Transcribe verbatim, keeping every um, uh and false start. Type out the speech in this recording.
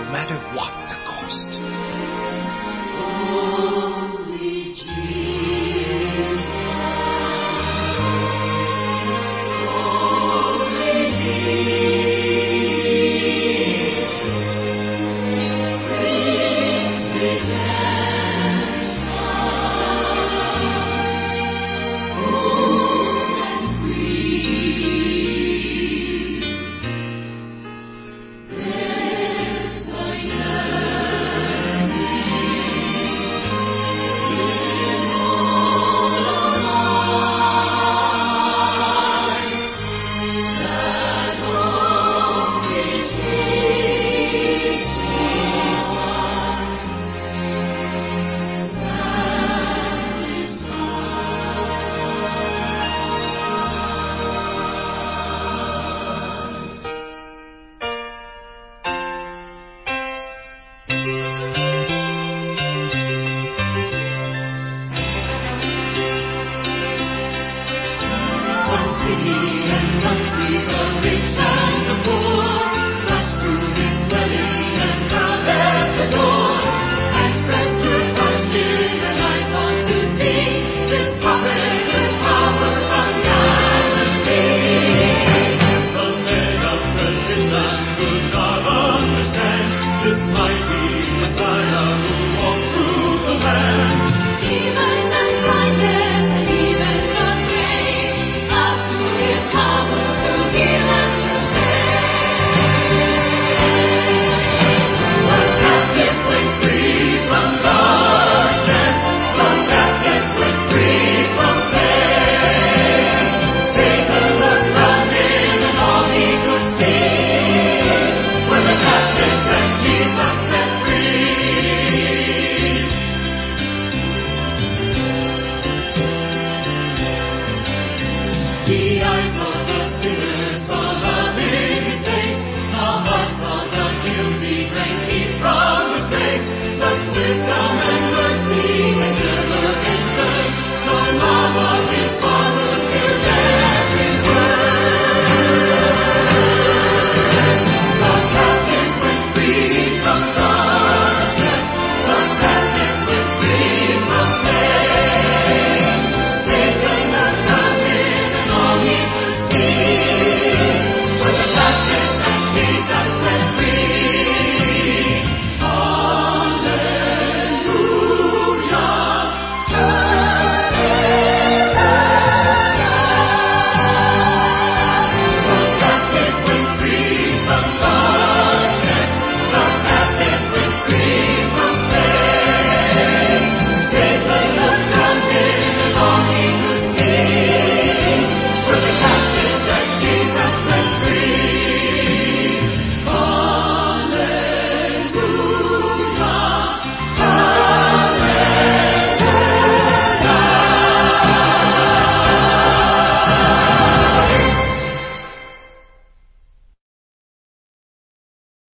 matter what the cost. Only Jesus, only He, brings redemption, full and free. There's a yearning in all lives that only Jesus One city and one street, the rich and the poor, much food in belly and crowd at the door, and friends who trust in the night want to see this prophet with power from Galilee. The men of religion could not understand this mighty Messiah who walked through the land. Demons and blinded and even the brave up to His power to heal and to save. The captive went free from darkness. The captive went free from pain. Satan looked round him and all he could see were the captives and Jesus.